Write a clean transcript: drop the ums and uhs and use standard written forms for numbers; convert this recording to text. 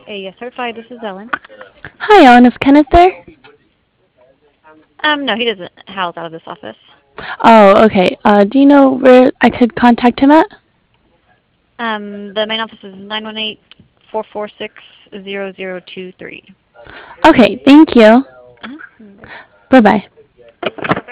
Yes, certified. This is Ellen. Hi, Ellen. Is Kenneth there? No, he doesn't house out of this office. Oh, okay. Do you know where I could contact him at? The main office is 918-446-0023. Okay, thank you. Uh-huh. Bye bye.